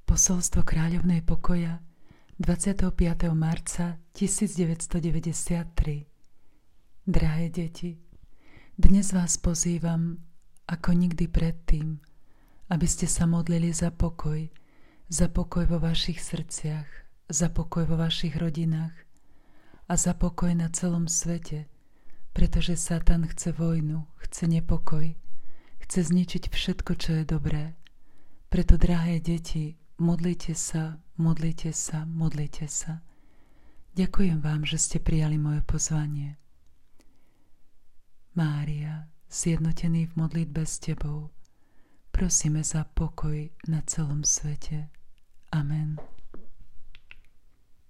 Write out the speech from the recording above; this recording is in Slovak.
Posolstvo kráľovnej pokoja 25. marca 1993. Drahé deti, dnes vás pozývam ako nikdy predtým, aby ste sa modlili za pokoj vo vašich srdciach, za pokoj vo vašich rodinách a za pokoj na celom svete, pretože Satan chce vojnu, chce nepokoj, chce zničiť všetko, čo je dobré. Preto, drahé deti, modlite sa, modlite sa, modlite sa. Ďakujem vám, že ste prijali moje pozvanie. Mária, zjednotený v modlitbe s tebou, prosíme za pokoj na celom svete. Amen.